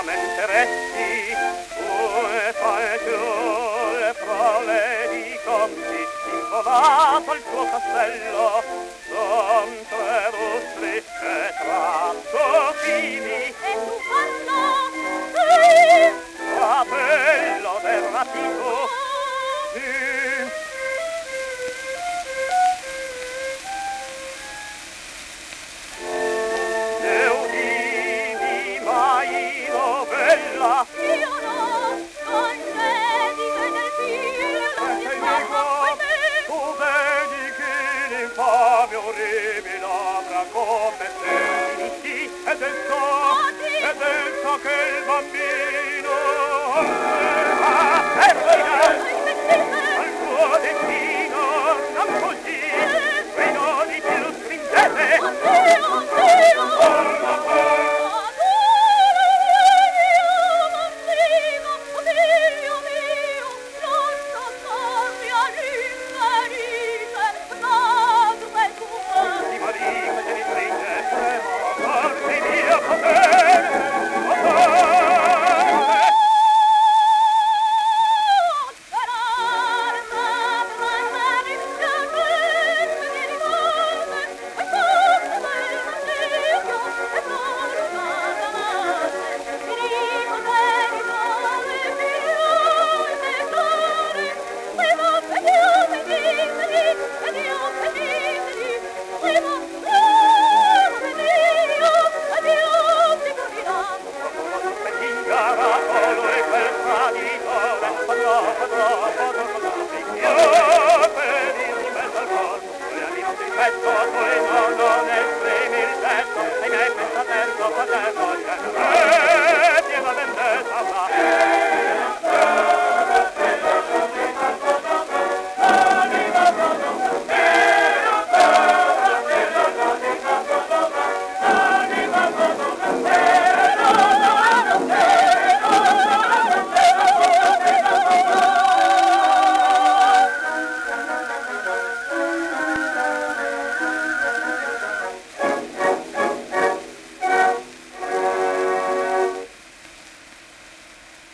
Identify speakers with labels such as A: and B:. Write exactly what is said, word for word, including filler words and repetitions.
A: metteresti due fanciulle fra le di conti incolato al tuo castello son tre rustri e tratto fini
B: E tu parlo, sì,
A: fratello del ratito sì. Ne udini mai novella
B: io no, non vedi che nel film non si sbarra con me.
A: tu vedi che l'infamia orribile avrà come te inizi e del so